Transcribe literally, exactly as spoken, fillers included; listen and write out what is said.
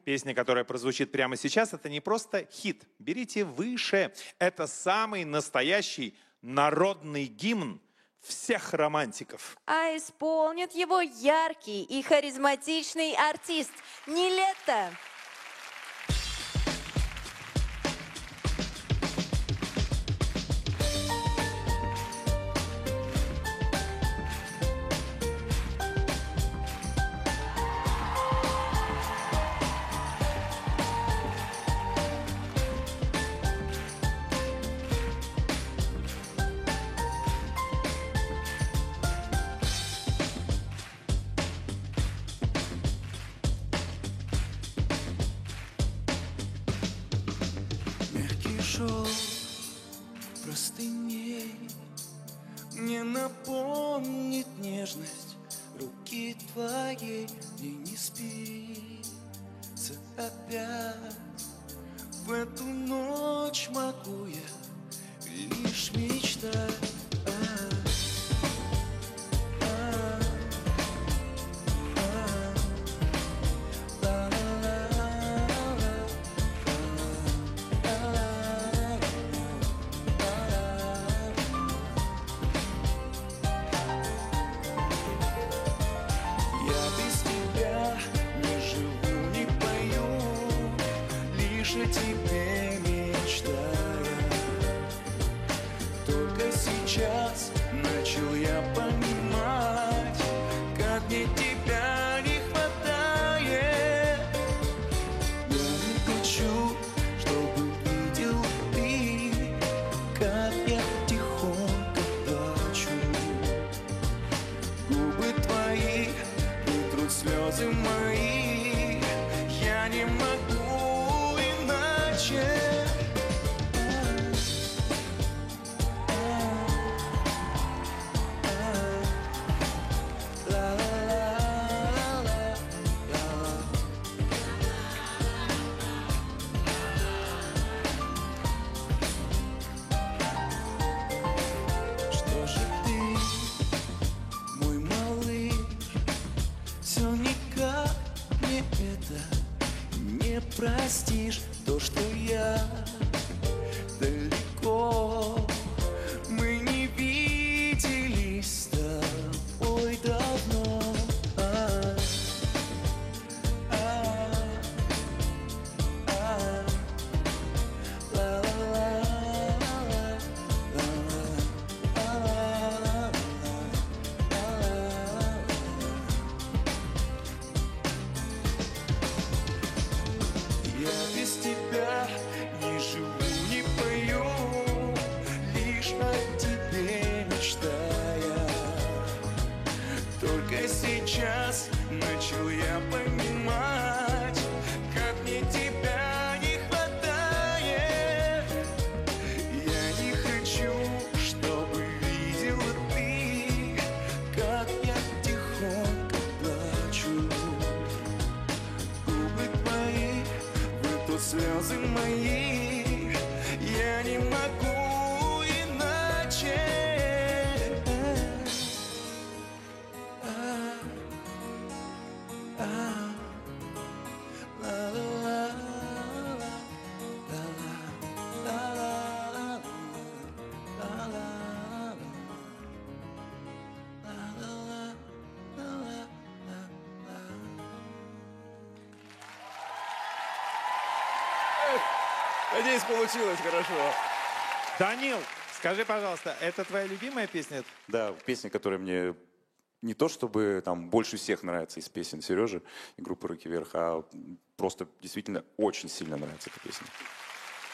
Песня, которая прозвучит прямо сейчас, это не просто хит. Берите выше. Это самый настоящий народный гимн всех романтиков. А исполнит его яркий и харизматичный артист Нилетто. Шел простыней, мне напомнит нежность руки твоей, и не спится опять. В эту ночь могу я лишь мечтать. О тебе мечтая, только сейчас начал я понимать, как мне тебя не хватает. Я не хочу, чтобы видел ты, как я тихонько плачу. Губы твои вытрут слезы мои, я не могу. Что же ты, мой малыш, все никак мне это не простишь? То, что я далеко, мы не виделись с тобой давно. А, а, а, ла, ла, ла, ла, я без тебя не живу, не пою, лишь о тебе мечтая. Только сейчас начал я понимать, как мне тебя не хватает. Я не хочу, чтобы видела ты, как я тихонько плачу. Губы твои вытрут слезы мои, я не могу иначе. А, а, ла, ла, ла, ла, ла, ла, ла, Надеюсь, получилось хорошо. Данил, скажи, пожалуйста, это твоя любимая песня? Да, песня, которая мне не то чтобы там больше всех нравится из песен Сережи и группы «Руки вверх», а просто действительно очень сильно нравится эта песня.